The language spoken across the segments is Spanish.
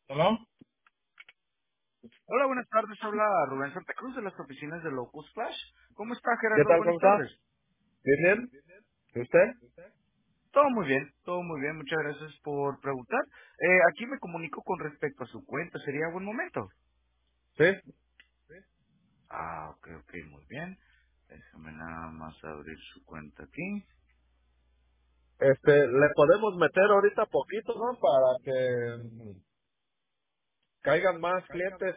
¿Hola? Hola, buenas tardes. Habla Rubén Santa Cruz de las oficinas de Locus Flash. ¿Cómo está, ¿Qué Gerardo? tal? ¿Cómo Buenas está? tardes. ¿Bien, bien? ¿Y usted? Todo muy bien, todo muy bien. Muchas gracias por preguntar. Aquí me comunico con respecto a su cuenta. ¿Sería buen momento? Sí. Ah, ok, ok, muy bien. Déjame nada más abrir su cuenta aquí. Le podemos meter ahorita poquito, ¿no? Para que caigan más clientes.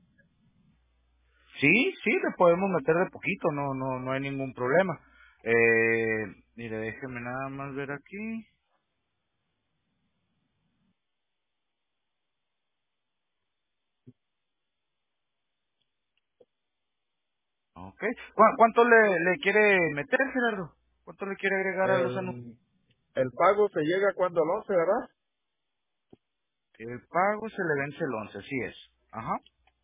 Sí, sí, le podemos meter de poquito. No hay ningún problema. Mire, déjeme nada más ver aquí. Ok. ¿Cuánto le quiere meter, Gerardo? ¿Cuánto le quiere agregar a los anuncios? El pago se llega cuando el 11, ¿verdad? El pago se le vence el 11, así es. Ajá.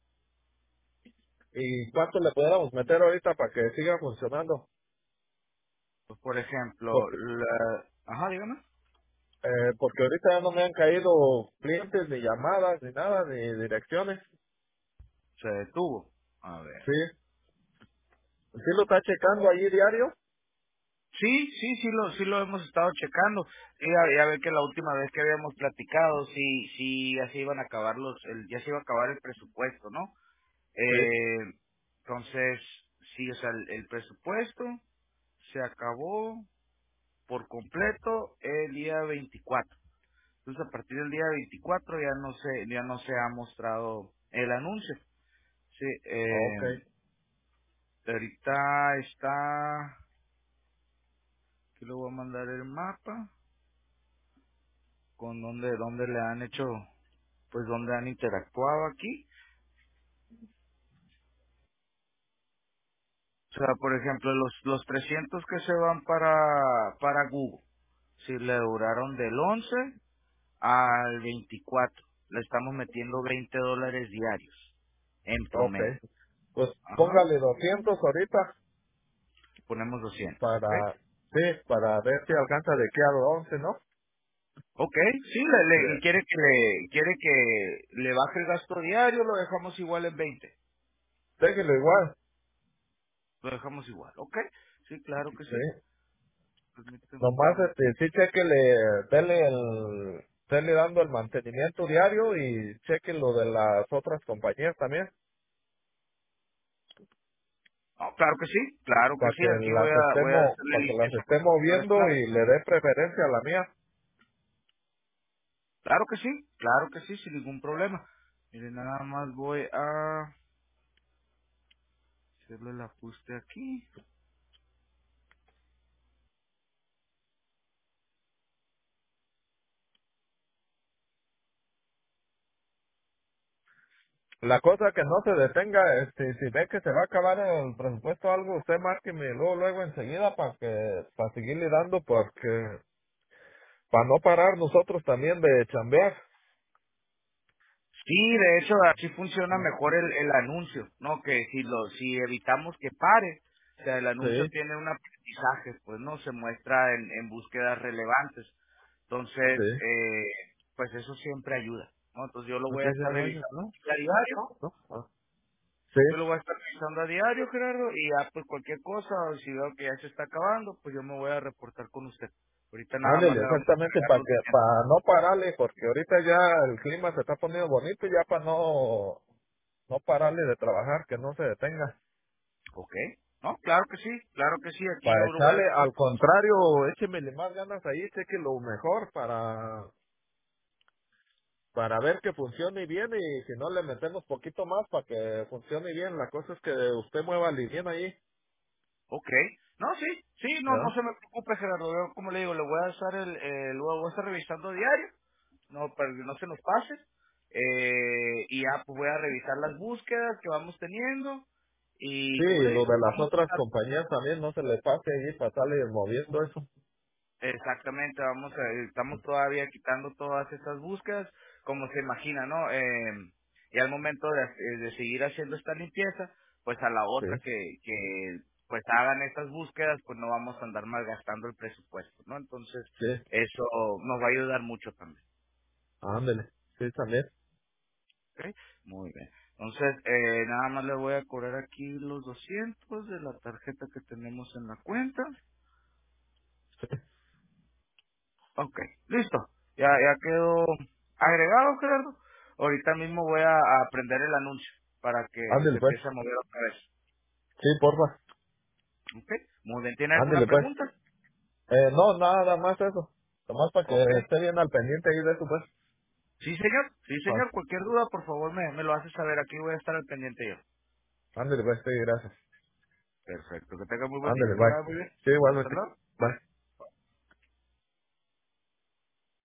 ¿Y cuánto le pudiéramos meter ahorita para que siga funcionando? Pues por ejemplo, Porque, ajá, dígame. porque ahorita ya no me han caído clientes, ni llamadas, ni nada, ni direcciones. Se detuvo. A ver. Sí. ¿Sí lo está checando allí diario? Sí, sí, sí lo hemos estado checando. Ya ve que la última vez que habíamos platicado, sí, ya se iban a acabar ya se iba a acabar el presupuesto, ¿no? Sí. Entonces, sí, o sea, el presupuesto se acabó por completo el día 24. Entonces, a partir del día 24 ya no se ha mostrado el anuncio. Sí, Ok. ahorita está, aquí le voy a mandar el mapa con donde le han hecho, pues donde han interactuado aquí. O sea, por ejemplo, los 300 que se van para Google, si le duraron del 11 al 24, le estamos metiendo $20 diarios en Ok. promedio. Pues Ajá, póngale 200 ahorita. ponemos 200, ¿ok? para, sí, para ver si alcanza de aquí al 11, ¿no? Ok, sí, y De- quiere que le baje el gasto diario, lo dejamos igual en 20. Déjelo igual, Lo dejamos igual, ¿ok? Sí, claro que sí. sí. Permíteme un Nomás, momento. sí, chequele, dele dando el mantenimiento diario y cheque lo de las otras compañías también, No, claro que sí, aquí voy a hacerle para que las limpieza esté a las moviendo claves. y le dé preferencia a la mía. Claro que sí, sin ningún problema. Miren, nada más voy a hacerle el ajuste aquí. La cosa que no se detenga, si ve que se va a acabar el presupuesto o algo, usted márqueme luego enseguida para seguirle dando, porque para no parar nosotros también de chambear. Sí, de hecho, así funciona mejor el anuncio, ¿no? Que si evitamos que pare, o sea, el anuncio Sí, tiene un aprendizaje, pues no se muestra en búsquedas relevantes. Entonces, sí. pues eso siempre ayuda, ¿no? Entonces yo lo ¿No voy a quieres ir estar al baño? revisando ¿No? a diario, ¿No? Ah. Sí, yo lo voy a estar revisando a diario, Gerardo, y ya pues cualquier cosa, o si veo que ya se está acabando, pues yo me voy a reportar con usted. Ahorita nada más ándale, le vamos a exactamente, agregar los 200. para no pararle, porque ahorita ya el clima se está poniendo bonito y ya para no pararle de trabajar, que no se detenga. Ok, no, claro que sí, aquí Para yo lo voy a echarle, estar. al contrario, échemele más ganas ahí, cheque lo mejor para ver que funcione bien y si no le metemos poquito más para que funcione bien. La cosa es que usted mueva bien ahí, Ok. No, sí, sí, no ¿verdad? se me preocupe, Gerardo. Yo, como le digo, le voy a estar lo voy a estar revisando a diario, no, para que no se nos pase. Y ya, pues voy a revisar las búsquedas que vamos teniendo. Y Sí, como y le lo digo, de las vamos a otras estar. compañías también no se le pase ahí para estarle moviendo eso. Exactamente, estamos todavía quitando todas estas búsquedas, como se imagina, ¿no? Y al momento de seguir haciendo esta limpieza, pues a la Sí, otra que pues hagan estas búsquedas, pues no vamos a andar malgastando el presupuesto, ¿no? Entonces, sí, eso nos va a ayudar mucho también. ándele, sí, también. Ok, muy bien. Entonces, nada más le voy a cobrar aquí los 200 de la tarjeta que tenemos en la cuenta. Ok, listo. Ya quedó agregado, Gerardo. Ahorita mismo voy a prender el anuncio para que se Ándale pues. empiece a mover otra vez. Sí, porfa. Ok, muy bien. ¿Tiene alguna Ándale pues. pregunta? No, nada más eso. Nomás para que Ok. esté bien al pendiente ahí de eso pues. Sí, señor. Sí, Ah, señor. Cualquier duda, por favor, me lo hace saber. Aquí voy a estar al pendiente yo. ándale pues, sí, gracias. Perfecto. Que tenga muy buen día. Ándale, Que le bye. vaya muy bien. Sí, Hasta igualmente. luego. Bye.